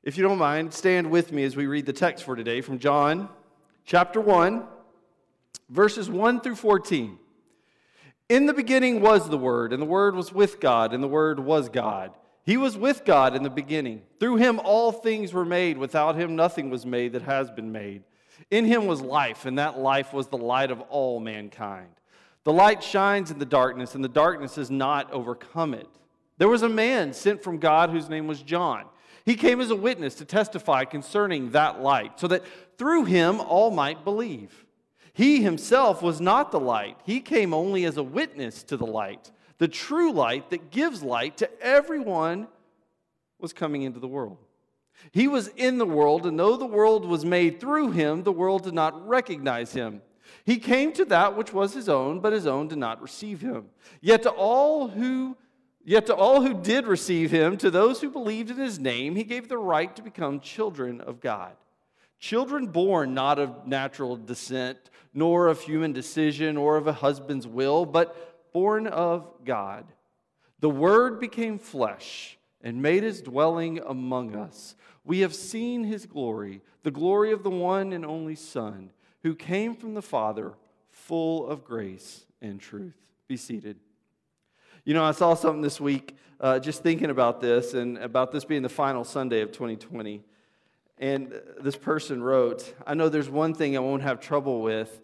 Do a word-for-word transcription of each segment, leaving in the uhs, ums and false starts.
If you don't mind, stand with me as we read the text for today from John chapter one, verses one through fourteen. In the beginning was the Word, and the Word was with God, and the Word was God. He was with God in the beginning. Through him all things were made. Without him nothing was made that has been made. In him was life, and that life was the light of all mankind. The light shines in the darkness, and the darkness has not overcome it. There was a man sent from God whose name was John. He came as a witness to testify concerning that light, so that through him all might believe. He himself was not the light. He came only as a witness to the light. The true light that gives light to everyone was coming into the world. He was in the world, and though the world was made through him, the world did not recognize him. He came to that which was his own, but his own did not receive him. Yet to all who Yet to all who did receive him, to those who believed in his name, he gave the right to become children of God. Children born not of natural descent, nor of human decision, or of a husband's will, but born of God. The Word became flesh and made his dwelling among us. We have seen his glory, the glory of the one and only Son, who came from the Father, full of grace and truth. Be seated. You know, I saw something this week, uh, just thinking about this, and about this being the final Sunday of twenty twenty. And this person wrote, I know there's one thing I won't have trouble with,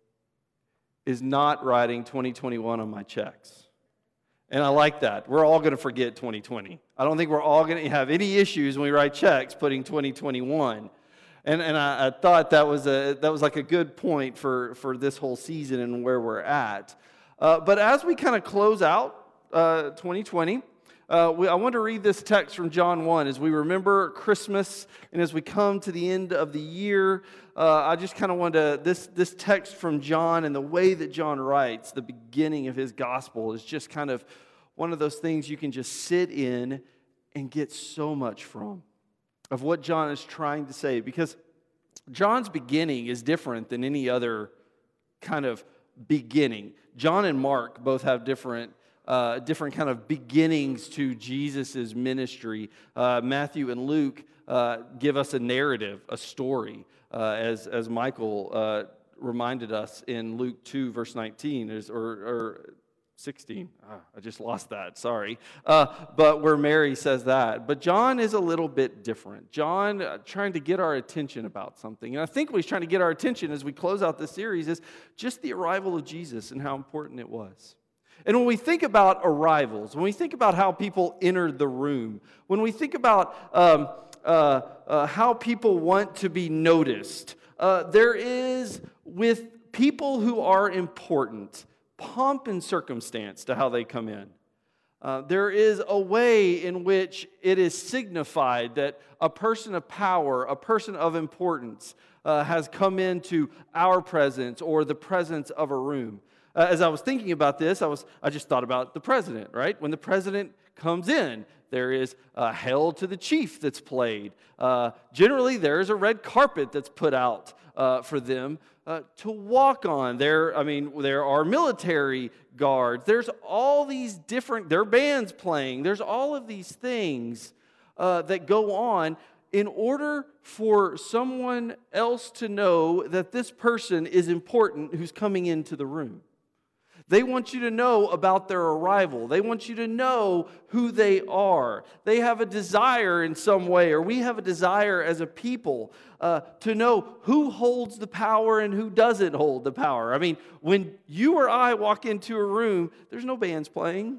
is not writing twenty twenty-one on my checks. And I like that. We're all going to forget twenty twenty. I don't think we're all going to have any issues when we write checks putting twenty twenty-one. And and I, I thought that was a that was like a good point for, for this whole season and where we're at. Uh, but as we kind of close out uh, twenty twenty, uh, we, I want to read this text from John one as we remember Christmas and as we come to the end of the year. Uh, I just kind of want to, this, this text from John and the way that John writes, the beginning of his gospel, is just kind of one of those things you can just sit in and get so much from, of what John is trying to say. Because John's beginning is different than any other kind of beginning. John and Mark both have different uh, different kind of beginnings to Jesus' ministry. Uh, Matthew and Luke uh, give us a narrative, a story, uh, as, as Michael uh, reminded us in Luke two, verse nineteen, is, or, or sixteen. Ah, I just lost that, sorry. Uh, but where Mary says that. But John is a little bit different. John uh, trying to get our attention about something. And I think what he's trying to get our attention as we close out this series is just the arrival of Jesus and how important it was. And when we think about arrivals, when we think about how people entered the room, when we think about um, uh, uh, how people want to be noticed, uh, there is, with people who are important, pomp and circumstance to how they come in. Uh, there is a way in which it is signified that a person of power, a person of importance, uh, has come into our presence or the presence of a room. Uh, as I was thinking about this, I was I just thought about the president, right? When the president comes in, there is a hail to the chief that's played. Uh, generally, there is a red carpet that's put out uh, for them uh, to walk on. There, I mean, there are military guards. There's all these different, there are bands playing. There's all of these things uh, that go on in order for someone else to know that this person is important who's coming into the room. They want you to know about their arrival. They want you to know who they are. They have a desire in some way, or we have a desire as a people uh, to know who holds the power and who doesn't hold the power. I mean, when you or I walk into a room, there's no bands playing.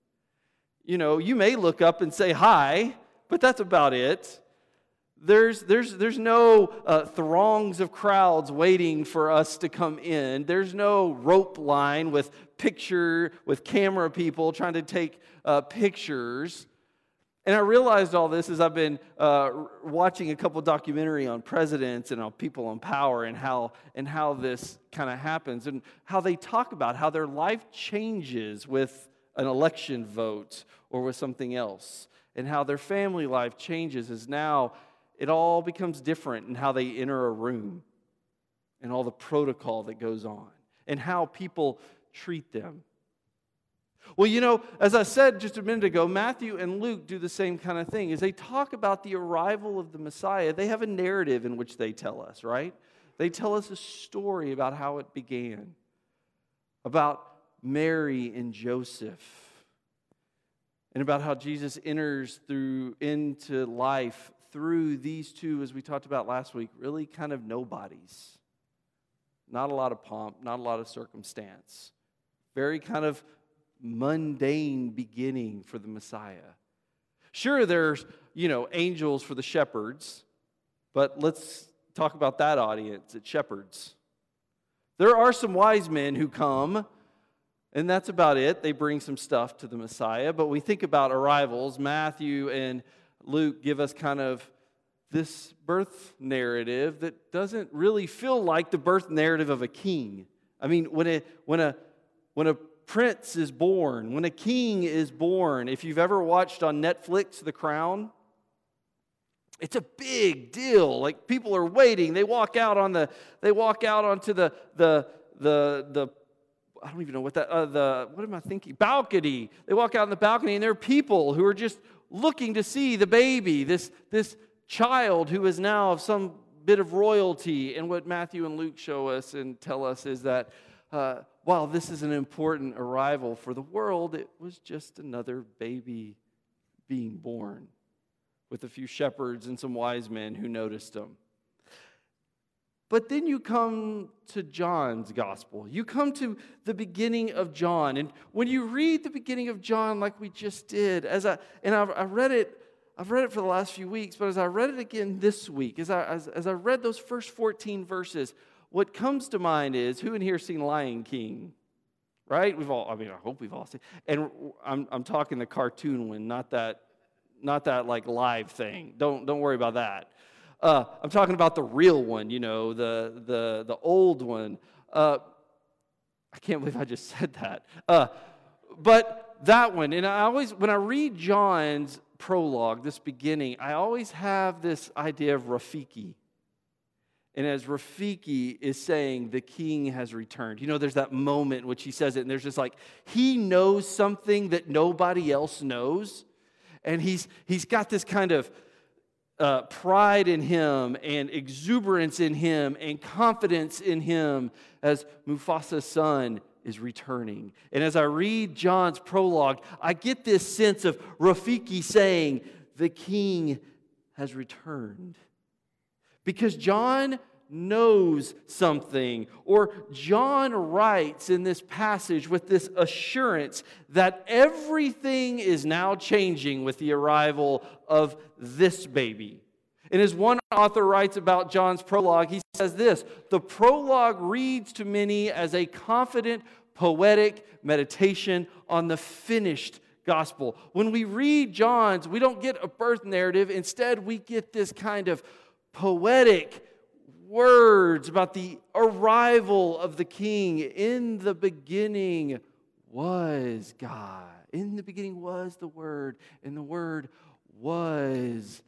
You know, you may look up and say hi, but that's about it. There's, there's, there's no uh, throngs of crowds waiting for us to come in. There's no rope line with picture, with camera people trying to take uh, pictures. And I realized all this as I've been uh, watching a couple documentary on presidents and on people in power and how, and how this kind of happens and how they talk about how their life changes with an election vote or with something else, and how their family life changes as now it all becomes different in how they enter a room and all the protocol that goes on and how people treat them. Well, you know, as I said just a minute ago, Matthew and Luke do the same kind of thing. As they talk about the arrival of the Messiah, they have a narrative in which they tell us, right? They tell us a story about how it began, about Mary and Joseph, and about how Jesus enters through into life through these two, as we talked about last week, really kind of nobodies. Not a lot of pomp, not a lot of circumstance. Very kind of mundane beginning for the Messiah. Sure, there's, you know, angels for the shepherds, but let's talk about that audience at shepherds. There are some wise men who come, and that's about it. They bring some stuff to the Messiah, but we think about arrivals. Matthew and Luke give us kind of this birth narrative that doesn't really feel like the birth narrative of a king. I mean, when a when a when a prince is born, when a king is born, if you've ever watched on Netflix The Crown, it's a big deal. Like, people are waiting. They walk out on the they walk out onto the the the the I don't even know what that uh, the what am I thinking? Balcony. They walk out on the balcony, and there are people who are just looking to see the baby, this this child who is now of some bit of royalty. And what Matthew and Luke show us and tell us is that uh, while this is an important arrival for the world, it was just another baby being born with a few shepherds and some wise men who noticed him. But then you come to John's gospel. You come to the beginning of John. And when you read the beginning of John like we just did, as I and I've, I read it, I've read it for the last few weeks, but as I read it again this week, as I, as, as I read those first fourteen verses, what comes to mind is, who in here seen Lion King? Right? We've all, I mean, I hope we've all seen. And I'm I'm talking the cartoon one, not that, not that like live thing. Don't don't worry about that. Uh, I'm talking about the real one, you know, the the the old one. Uh, I can't believe I just said that. Uh, but that one, and I always, when I read John's prologue, this beginning, I always have this idea of Rafiki. And as Rafiki is saying, the king has returned. You know, there's that moment in which he says it, and there's just like, he knows something that nobody else knows. And he's he's got this kind of uh, pride in him and exuberance in him and confidence in him as Mufasa's son is returning. And as I read John's prologue, I get this sense of Rafiki saying, the king has returned. Because John knows something, or John writes in this passage with this assurance that everything is now changing with the arrival of this baby. And as one author writes about John's prologue, he says this: the prologue reads to many as a confident, poetic meditation on the finished gospel. When we read John's, we don't get a birth narrative. Instead, we get this kind of poetic words about the arrival of the king. In the beginning was God. In the beginning was the Word, and the Word was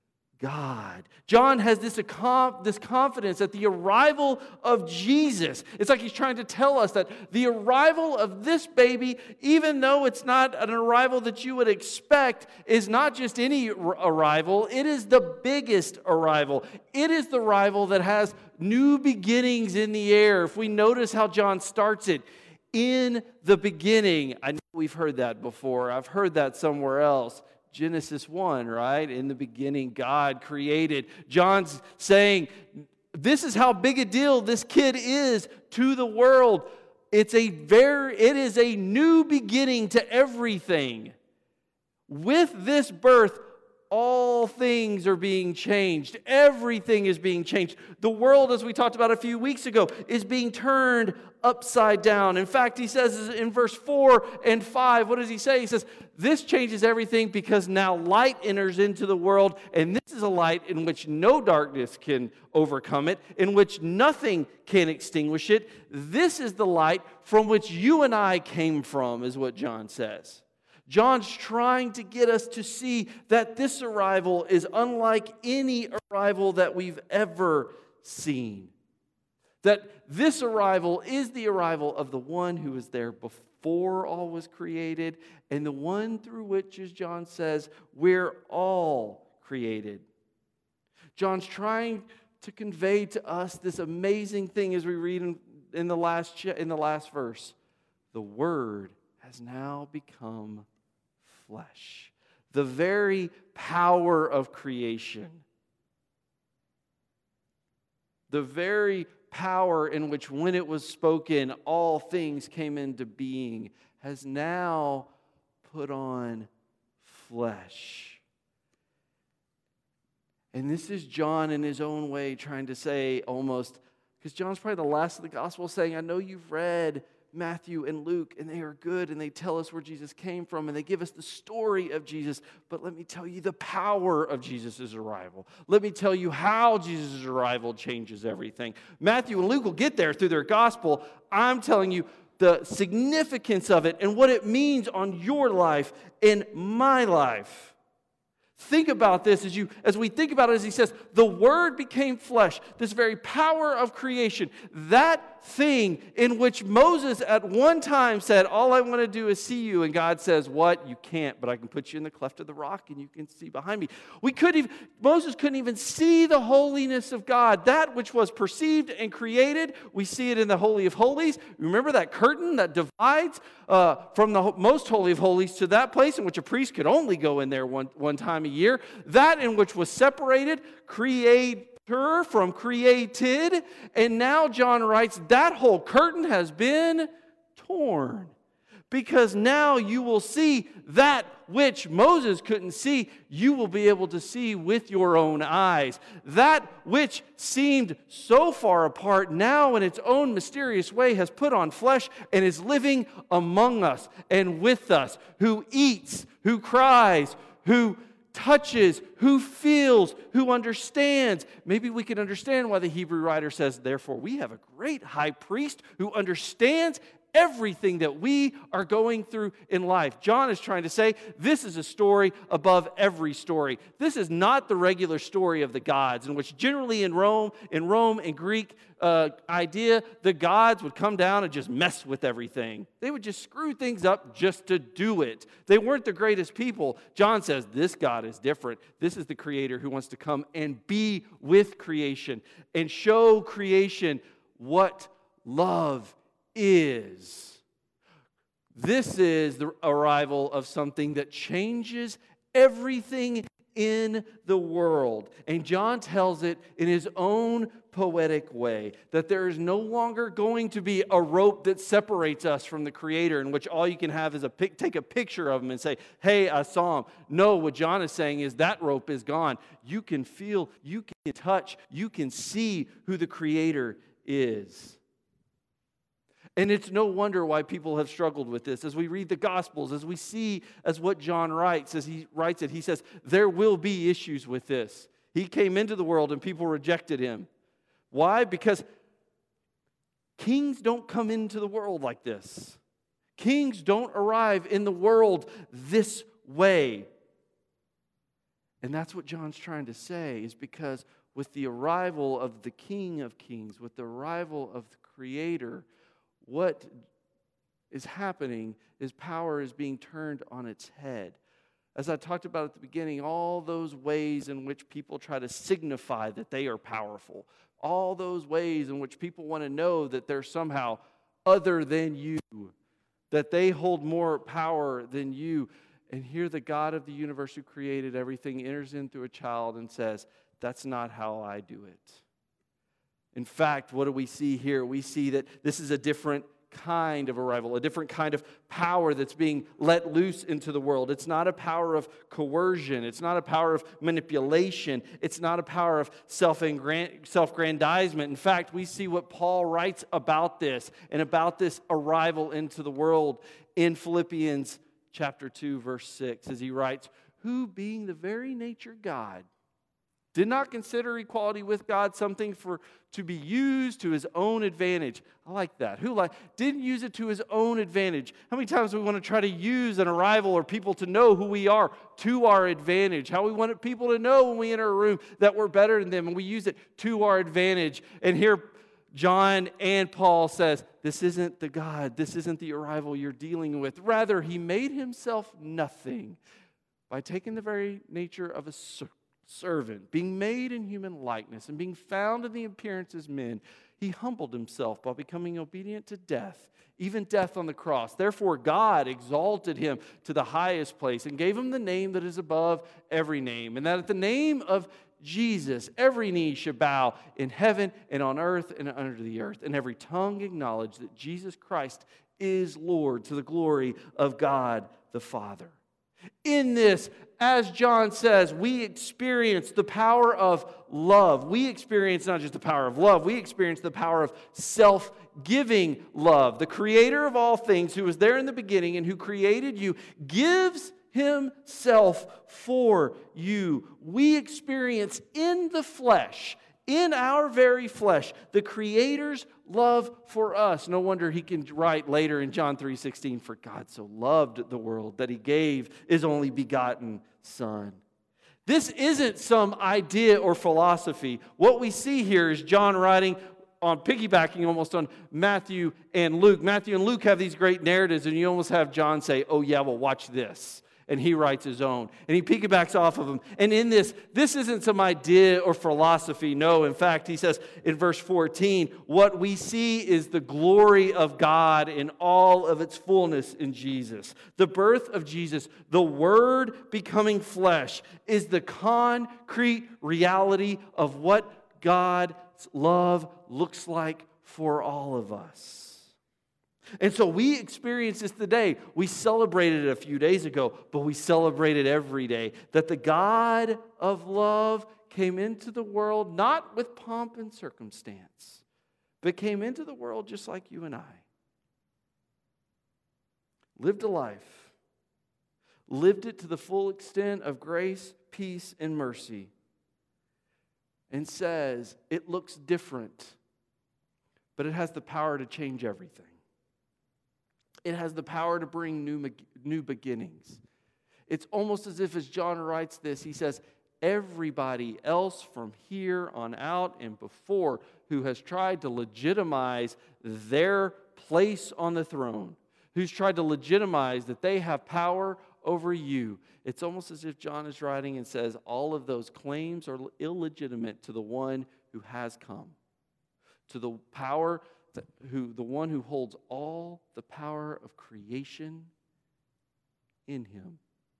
God. John has this, this confidence that the arrival of Jesus, it's like he's trying to tell us that the arrival of this baby, even though it's not an arrival that you would expect, is not just any arrival, it is the biggest arrival. It is the arrival that has new beginnings in the air. If we notice how John starts it, in the beginning. I know we've heard that before. I've heard that somewhere else. Genesis one, right? In the beginning, God created. John's saying, this is how big a deal this kid is to the world. It's a very, it is a new beginning to everything. With this birth, all things are being changed. Everything is being changed. The world, as we talked about a few weeks ago, is being turned upside down. In fact, he says in verse four and five, what does he say? He says, this changes everything because now light enters into the world, and this is a light in which no darkness can overcome it, in which nothing can extinguish it. This is the light from which you and I came from, is what John says. John's trying to get us to see that this arrival is unlike any arrival that we've ever seen. that this arrival is the arrival of the one who was there before all was created, and the one through which, as John says, we're all created. John's trying to convey to us this amazing thing as we read in, in, the last, in the last verse. The Word has now become flesh. The very power of creation. The very power in which when it was spoken, all things came into being, has now put on flesh. And this is John in his own way trying to say almost, because John's probably the last of the gospel saying, I know you've read Matthew and Luke, and they are good, and they tell us where Jesus came from, and they give us the story of Jesus, but let me tell you the power of Jesus' arrival. Let me tell you how Jesus' arrival changes everything. Matthew and Luke will get there through their gospel. I'm telling you the significance of it and what it means on your life and my life. Think about this as you as we think about it, as he says, the Word became flesh, this very power of creation, that thing in which Moses at one time said, all I want to do is see you, and God says, what? You can't, but I can put you in the cleft of the rock and you can see behind me. We couldn't even, Moses couldn't even see the holiness of God, that which was perceived and created. We see it in the Holy of Holies. Remember that curtain that divides uh, from the most holy of holies to that place in which a priest could only go in there one, one time a year, that in which was separated, creator from created, and now John writes, that whole curtain has been torn. Because now you will see that which Moses couldn't see, you will be able to see with your own eyes. That which seemed so far apart, now in its own mysterious way has put on flesh and is living among us and with us, who eats, who cries, who touches, who feels, who understands. Maybe we can understand why the Hebrew writer says, therefore we have a great high priest who understands everything that we are going through in life. John is trying to say this is a story above every story. This is not the regular story of the gods, in which generally in Rome, in Rome and Greek uh, idea, the gods would come down and just mess with everything. They would just screw things up just to do it. They weren't the greatest people. John says this God is different. This is the Creator who wants to come and be with creation and show creation what love is. This is the arrival of something that changes everything in the world. And John tells it in his own poetic way, that there is no longer going to be a rope that separates us from the Creator, in which all you can have is a pic- take a picture of him and say, hey, I saw him. No, what John is saying is that rope is gone. You can feel, you can touch, you can see who the Creator is. And it's no wonder why people have struggled with this. As we read the Gospels, as we see as what John writes, as he writes it, he says, there will be issues with this. He came into the world and people rejected him. Why? Because kings don't come into the world like this. Kings don't arrive in the world this way. And that's what John's trying to say, is because with the arrival of the King of Kings, with the arrival of the Creator, what is happening is power is being turned on its head. As I talked about at the beginning, all those ways in which people try to signify that they are powerful, all those ways in which people want to know that they're somehow other than you, that they hold more power than you. And here the God of the universe who created everything enters in through a child and says, that's not how I do it. In fact, what do we see here? We see that this is a different kind of arrival, a different kind of power that's being let loose into the world. It's not a power of coercion. It's not a power of manipulation. It's not a power of self-aggrandizement. In fact, we see what Paul writes about this and about this arrival into the world in Philippians chapter two, verse six, as he writes, who being the very nature God, did not consider equality with God something for to be used to his own advantage. I like that. Who like didn't use it to his own advantage? How many times do we want to try to use an arrival or people to know who we are to our advantage? How we want people to know when we enter a room that we're better than them, and we use it to our advantage. And here John and Paul says, this isn't the God, this isn't the arrival you're dealing with. Rather, he made himself nothing by taking the very nature of a servant, being made in human likeness, and being found in the appearance as men. He humbled himself by becoming obedient to death, even death on the cross. Therefore, God exalted him to the highest place and gave him the name that is above every name, and that at the name of Jesus, every knee should bow in heaven and on earth and under the earth, and every tongue acknowledge that Jesus Christ is Lord, to the glory of God the Father. In this, as John says, we experience the power of love. We experience not just the power of love, we experience the power of self-giving love. The Creator of all things, who was there in the beginning and who created you, gives himself for you. We experience in the flesh, in our very flesh, the Creator's love for us. No wonder he can write later in John three sixteen, for God so loved the world that he gave his only begotten Son. This isn't some idea or philosophy. What we see here is John writing on piggybacking almost on Matthew and Luke. Matthew and Luke have these great narratives, and you almost have John say, oh yeah, well watch this. And he writes his own. And he piggybacks off of them. And in this, this isn't some idea or philosophy. No, in fact, he says in verse fourteen, what we see is the glory of God in all of its fullness in Jesus. The birth of Jesus, the Word becoming flesh, is the concrete reality of what God's love looks like for all of us. And so we experience this today. We celebrated it a few days ago, but we celebrate it every day. That the God of love came into the world not with pomp and circumstance, but came into the world just like you and I. Lived a life. Lived it to the full extent of grace, peace, and mercy. And says it looks different, but it has the power to change everything. It has the power to bring new, new beginnings. It's almost as if, as John writes this, he says, everybody else from here on out and before who has tried to legitimize their place on the throne, who's tried to legitimize that they have power over you, it's almost as if John is writing and says, all of those claims are illegitimate to the one who has come, to the power who the one who holds all the power of creation in him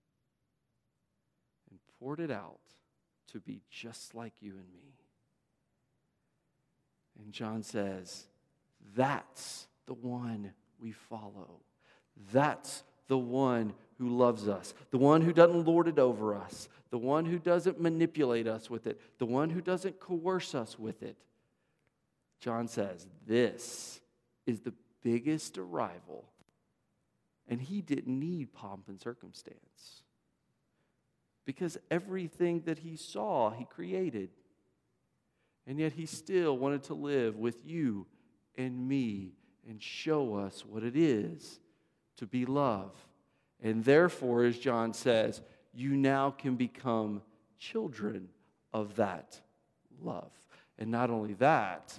and poured it out to be just like you and me. And John says, that's the one we follow. That's the one who loves us, the one who doesn't lord it over us, the one who doesn't manipulate us with it, the one who doesn't coerce us with it. John says, this is the biggest arrival, and he didn't need pomp and circumstance because everything that he saw, he created, and yet he still wanted to live with you and me and show us what it is to be love. And therefore, as John says, you now can become children of that love. And not only that,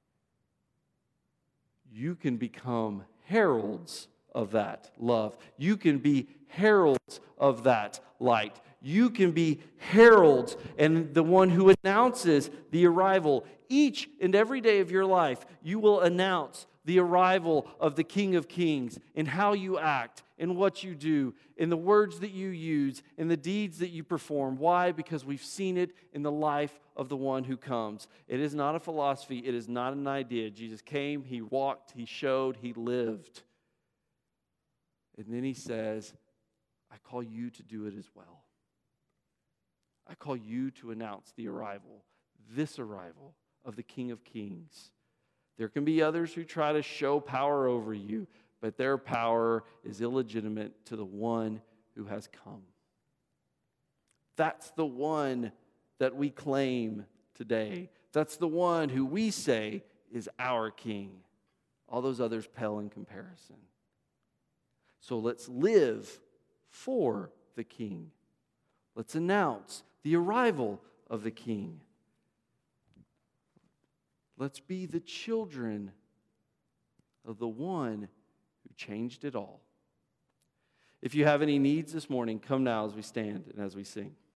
you can become heralds of that love. You can be heralds of that light. You can be heralds and the one who announces the arrival. Each and every day of your life, you will announce the arrival of the King of Kings in how you act, in what you do, in the words that you use, in the deeds that you perform. Why? Because we've seen it in the life of the one who comes. It is not a philosophy. It is not an idea. Jesus came, he walked, he showed, he lived. And then he says, I call you to do it as well. I call you to announce the arrival, this arrival of the King of Kings. There can be others who try to show power over you, but their power is illegitimate to the one who has come. That's the one that we claim today. That's the one who we say is our King. All those others pale in comparison. So let's live for the King. Let's announce the arrival of the King. Let's be the children of the one who changed it all. If you have any needs this morning, come now as we stand and as we sing.